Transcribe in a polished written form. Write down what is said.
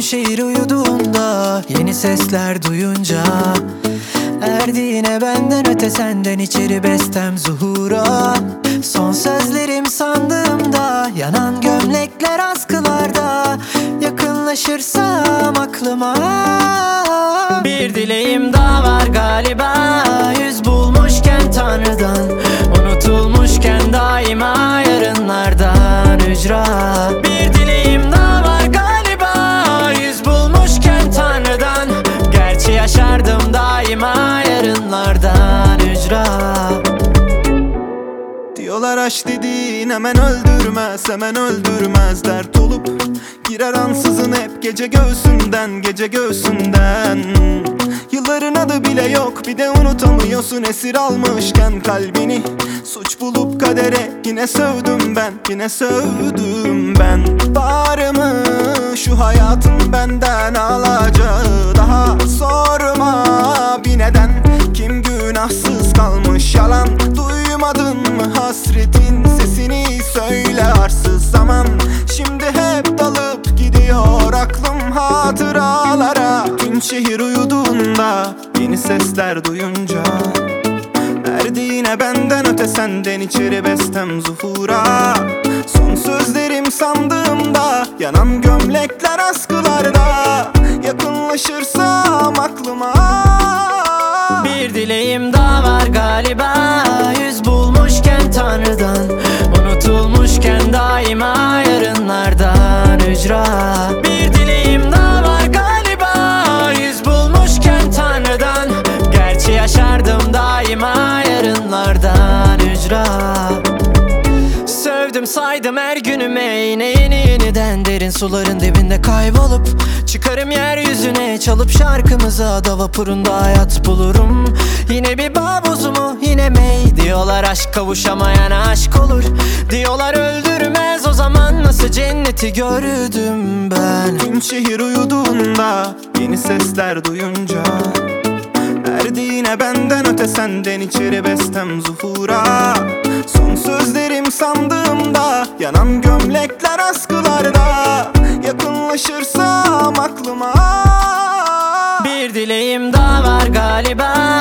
şehir uyuduğunda, yeni sesler duyunca, erdi yine benden öte senden içeri bestem zuhura. Son sözlerim sandığımda, yanan gömlekler askılarda, yakınlaşırsam aklıma bir dileğim daha var galiba. Yüz bulmuşken Tanrı'dan, unutulmuşken daima yarınlardan ücra. Bir dileğim daha var galiba, yüz bulmuşken Tanrı'dan, gerçi yaşardım daima yarınlardan ücra. Diyorlar aşk dediğin hemen öldürmez, hemen öldürmez. Dert olup girer ansızın hep gece göğsünden, gece göğsünden. Yılların adı bile yok, bir de unutamıyorsun esir almışken kalbini. Suç bulup kadere yine sövdüm ben, yine sövdüm ben. Var mı şu hayatın benden alacağı, daha sorma bir neden. Kim günahsız kalmış, yalan duymadın mı hasretin sesini, söyle arsız zaman. Şimdi hep dalıp gidiyor aklım hatıralara. Tüm şehir uyuduğunda, yeni sesler duyunca, erdi yine benden öte senden içeri bestem zuhura. Son sözlerim sandığımda, yanan gömlekler askılarda, yakınlaşırsam aklıma bir dileğim daha var galiba. Yüz bulmuşken Tanrı'dan, unutulmuşken daima yarınlardan ücra. Bir dileğim daha var galiba, yüz bulmuşken Tanrı'dan, gerçi yaşardım daima yarınlardan ücra. Sövdüm saydım her günüme, yine yeniden derin suların dibinde kaybolup çıkarım yeryüzüne, çalıp şarkımızı ada vapurunda hayat bulurum. Yine bir bağ bozumu, yine mey. Diyorlar aşk kavuşamayan aşk olur, diyorlar öldürmez, o zaman nasıl cenneti gördüm ben. Tüm şehir uyuduğunda, yeni sesler duyunca, erdi yine benden öte senden içeri bestem zuhura. Son sözlerim sandığımda, yanan gömlekler askılarda, yakınlaşırsam aklıma bir dileğim daha var galiba.